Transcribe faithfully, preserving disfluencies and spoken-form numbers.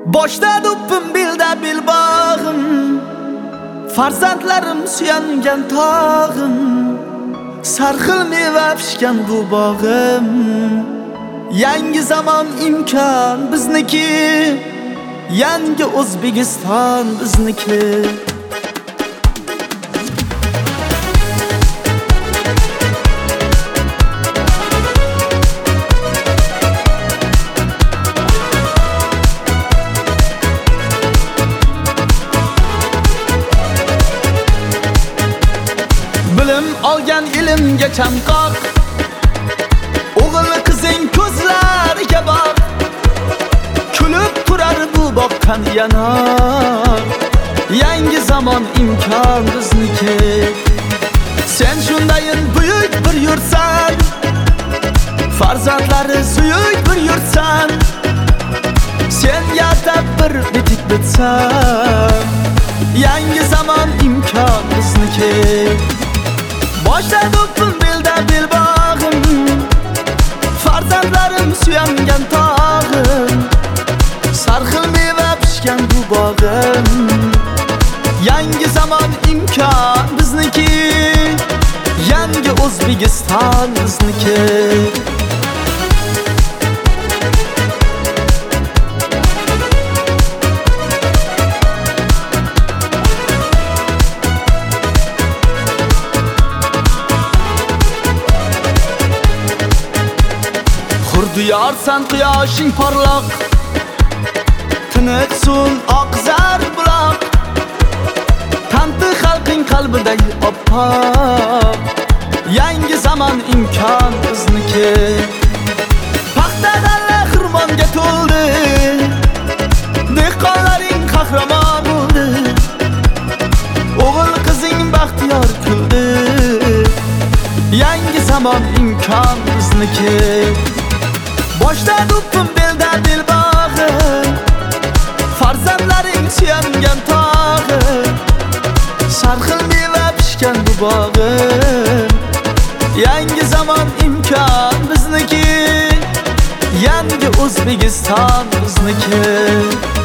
Boshda do'ppim bilda bilbog'im, farzandlarim suyangan tog'im, sarxil meva pishgan bu bog'im. Yangi zamon imkon bizniki, yangi O'zbekiston bizniki. Bilim olgan ilmga chanqoq, o'g'il qizing ko'zlariga boq. Kulib turar bu boqqan yanoq, yangi zamon imkon bizniki. Sen shundayin buyuk bir yurtsan, farzandlari suyuk bir yurtsan. Sen yatab bir bitik bitsan, yangi zamon imkon bizniki. Boshda do'ppim bilda bilbog'im, farzandlarim suyangan tog'im, sarxil meva pishgan bu bog'im. Yangi zamon imkon bizniki, yangi O'zbekiston bizniki. Duyarsan quyoshing porloq, tinitsun oqzar buloq. Tanti xalqing qalbidagi oppoq, yangi zamon imkon bizniki. Paxta dala xirmonga to'ldi, dehqonlaring qahramon bo'ldi. O'g'il qizing baxtiyor kuldi, yangi zamon imkon bizniki. Boshda do'ppim bilda bilbog'im, farzandlaring suyangan tog'im, sarxil meva pishgan bu bog'im. Yangi zamon imkon bizniki, yangi O'zbekiston bizniki.